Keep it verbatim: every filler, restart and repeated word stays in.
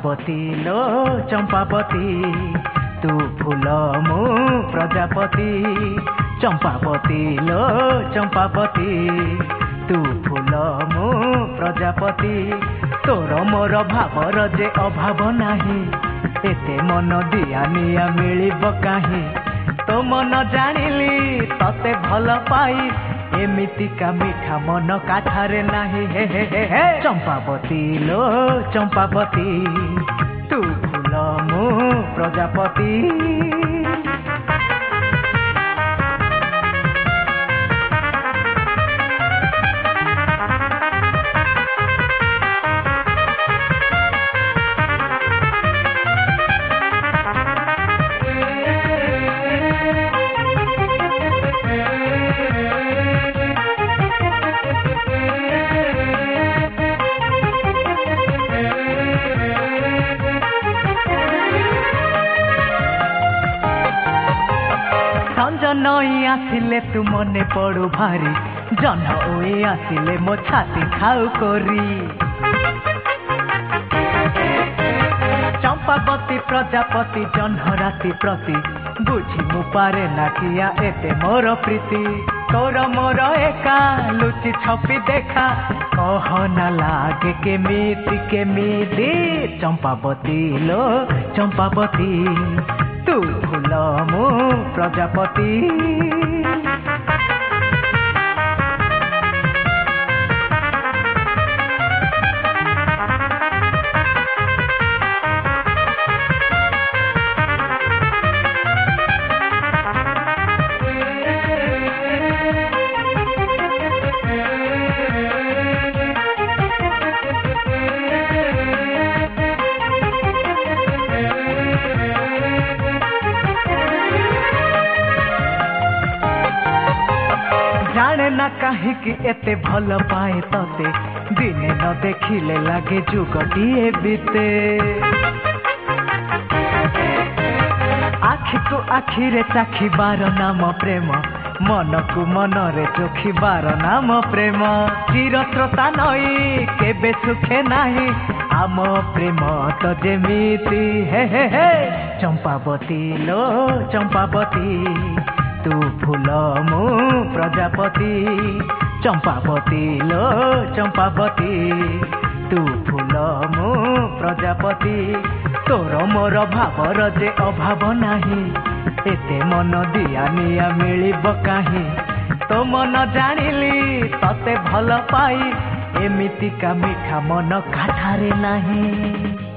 चंपावती लो चंपावती तू फूल मु प्रजापति चंपावती लो चंपावती तू फूल मु प्रजापति तोर मोर भावर जे अभाव नाही एते मन दिया निया मिलिब काहे तो मन जानिली तते भल पाई एमितिका मीठा मन काठारे नाही हे हे हे हे चंपावती लो चंपावती तू फूल मु प्रजापति नई आसिले तू मने पड़ू भारी जन ओए आसिले मो छाती खाऊ करी चंपावती प्रजापति जन्ह राति प्रति बुझी मु पारे ना किया एते मोर प्रीति तोर मोर एका लुचि छपी देखा कह ना लागे केमिति केमिति चंपावती लो चंपावती तू फूल मु प्रजापति जाने ना कहीं कि एते भल पाए तते दिने न देखिले लागे जुगटिए बीते आखि को आखि रे चाखी बार नाम प्रेम मन को मन रे चोखी बार नाम प्रेम चिर स्रोता नई केबे सुखे नाही आम प्रेम तो जेमिति हे हे हे चंपावती लो चंपावती तू फूल मु प्रजापति चंपावती लो चंपावती तू फूल मु प्रजापति तोर मोर भावर जे अभाव नाही एते मन दिया निया मिलिब काहे तो मन जानिली तते भल पाई एमितिका मीठा मन काठारे नाही।